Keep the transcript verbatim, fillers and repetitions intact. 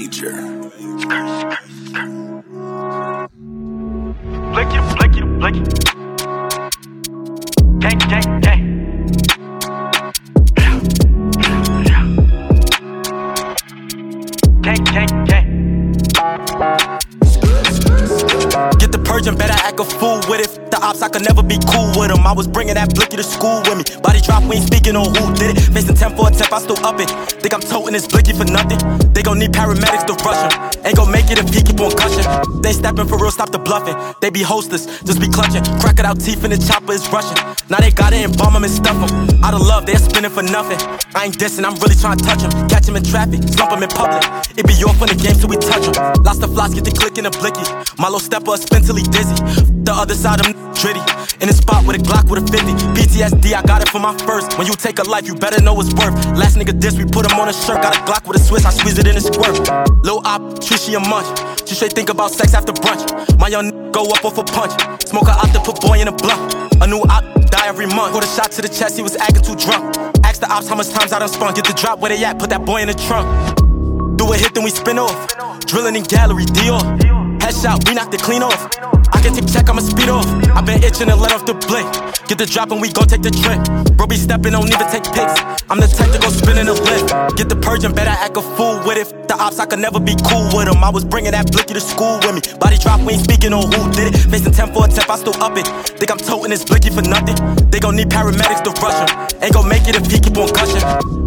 Major. Blicky, blicky, blicky. Gang, gang, gang. Gang, gang, gang. Get the purge and better act a fool with it. The ops, I could never be cool with them. I was bringing that blicky to school with me. Body drop, we ain't speaking on who did it. Facing ten for a temp, I still up it. Think I'm toting this blicky for nothing. They gon' need paramedics to rush him. Ain't gon' make it if he keep on gushing. They ain't stepping for real, stop the bluffing. They be hostless, just be clutching. Crack it out teeth and the chopper is rushing. Now they got it and bomb him and stuff him. Out of love, they're spinning for nothing. I ain't dissing, I'm really trying to touch him. Catch him in traffic, slump him in public. It be your fun the game till we touch him. Lost the floss, get the click in the blicky. My little stepper spin till he dizzy. The other side of him dritty. In the spot with a Glock with a fifty. P T S D, I got it for my first. When you take a life, you better know it's worth. Last nigga diss, we put him on a shirt. Got a Glock with a Swiss, I squeeze it in a squirt. Lil' op, treat she a munch. She straight think about sex after brunch. My young n***, go up off a punch. Smoke her out to put boy in a blunt. A new op, die every month. Put a shot to the chest, he was acting too drunk. Ask the ops how much times I done spun. Get the drop where they at, put that boy in the trunk. Do a hit, then we spin off. Drilling in gallery, Dior. Headshot, we knocked it clean off. I can take check, I'ma speed off. I been itching to let off the blink. Get the drop and we gon' take the trip. Bro be stepping, don't even take pics. I'm the type to go spin in the lift. Get the purge and better act a fool with it. The ops, I could never be cool with them. I was bringing that blicky to school with me. Body drop, we ain't speaking on who did it. Facing ten for a temp, I still up it. Think I'm toting this blicky for nothing. They gon' need paramedics to rush him. Ain't gon' make it if he keep on gushing.